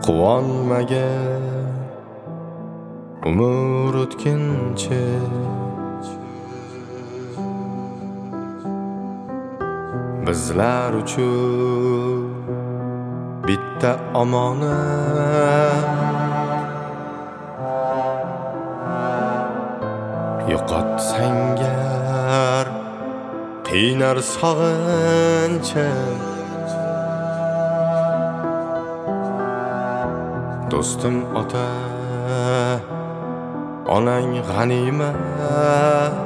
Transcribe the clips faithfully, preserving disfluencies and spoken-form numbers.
quvonmaga umr o'tkinchi bizlar uchun bitta omonat yo'qotsangar qiynar sog'inchi do'stim ota onang g'animat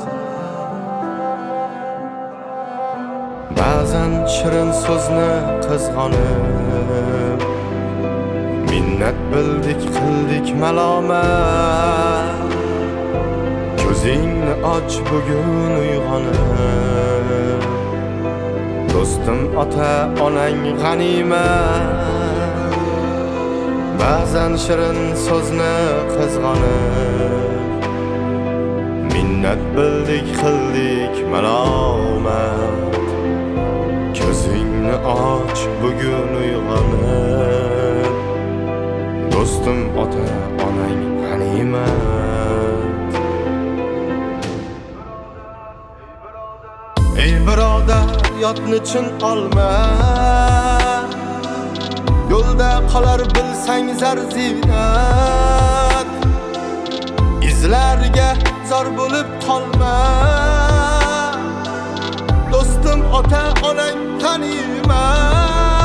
ba'zan shirin so'zni qizg'onib minnat bildik qildik malomat ko'zingni och bugun uyg'onib do'stim ota onang g'animat ba'zan shirin so'zni qizg'onib minnat bildik qildik malomat ko'zingni och bugun uyg'onib do'stim ota onang g'animat ey birodar yotni chin olma yo'lda qolar bilsang zar ziynat izlarga zor bo'lib qolma do'stim ota onang g'animat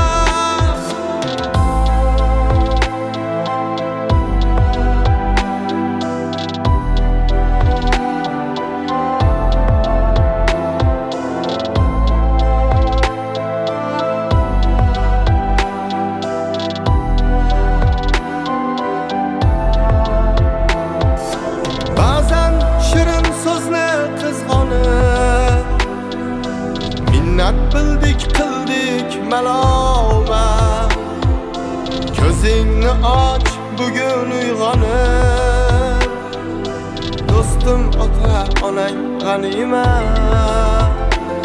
ba'zan shirin so'zni qizg'onib minnat bildik qildik malomat ko'zingni och bugun uyg'onib do'stim ota onang g'animat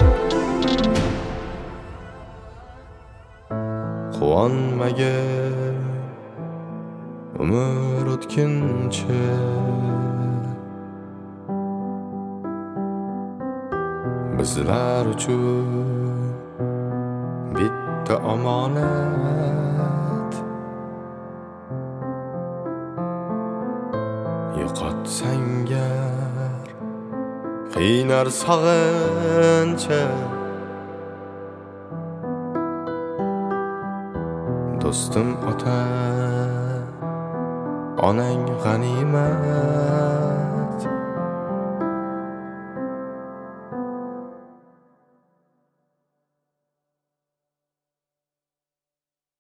quvonmaga umr o'tkinchi bizlar uchun bitta omonat yo'qotsangar qiynar sog'inchi do'stim ota onang g'animat